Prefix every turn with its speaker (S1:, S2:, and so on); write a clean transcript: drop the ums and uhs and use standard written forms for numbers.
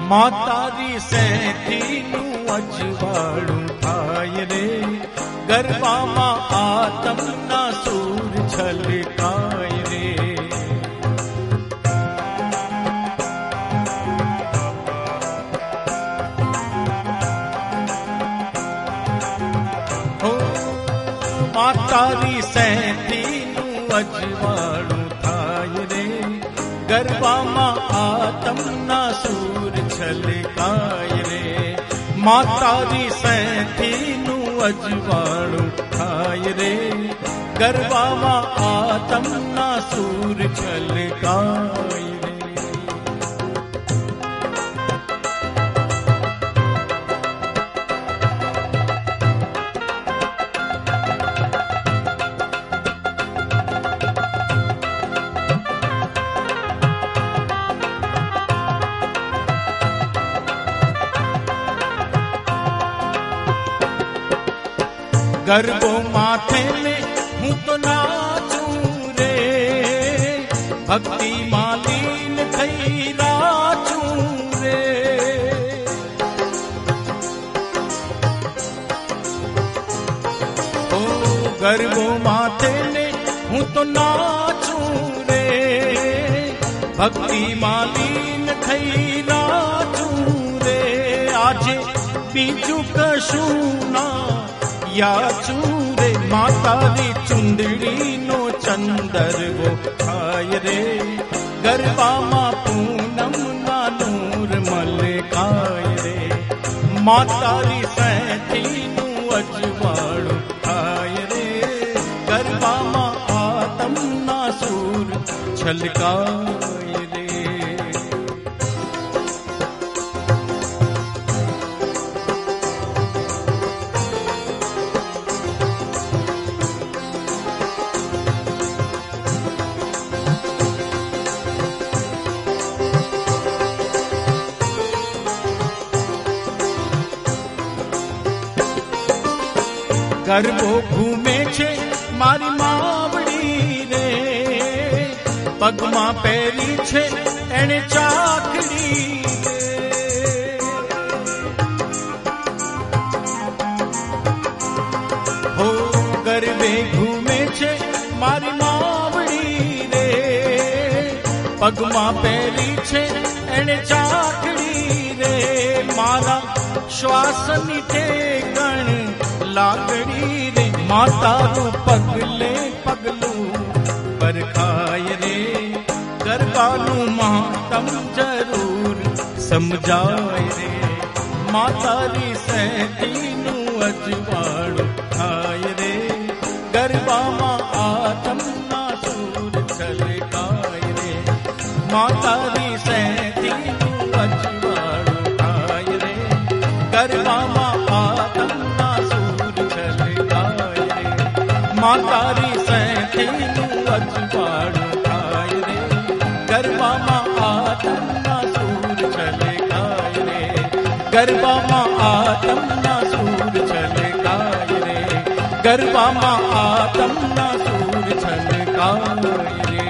S1: मातारी सैथीनु अजवाड़ू थाय रे, गरबा मां आतम ना सूर छलकाय रे। हो मातारी सैथीनु अजवाड़ू थाय रे, गरबा मां आतम ना सूर छलकाय रे। मातारी सैथीनु अजवाड़ू थाय रे, गरबा मां आतम ना सूर छलकाय रे। गरबो माथे में हूँ तो नाचूं रे, भक्ति मालीन थई राचूं रे। ओ गरबो माथे में हूँ तो नाचूं रे, भक्ति मालीन थई राचूं रे। आजे बीजू कशू ना या चूरे, मातारी चुंदड़ी नो चंदर वो खाय रे, गरबा मां पूनम ना नूर मलकाय रे। मातारी सैथीनु अजवाड़ू थाय रे, गरबा मां आतम ना सूर छलकाय रे। गरबो घूमे छे मारी मावड़ी रे, पगमा पेरी छे एने चाकड़ी रे। हो गरबे घूमे छे मारी मावड़ी रे, पगमा पेरी छे एने चाकड़ी रे। मारा श्वासनी टेकण लागड़ी रे, मातारू पगले पगलू पर खाय रे, गरबानू मातम जरूर समझाय रे। मातारी सैथीनु अजवाड़ू थाय रे, गरबा मां आतम ना सूर छलकाय रे। मातारी सैथीनु अजवाड़ू थाय रे, गरबा मां आतम ना सूर छलकाय रे। मातारी सैथीनु अजवाड़ू थाय रे, गरबा मां आतम ना सूर छलकाय रे। गरबा मां आतम ना सूर छलकाय रे, गरबा मां आतम ना सूर छलकाय रे।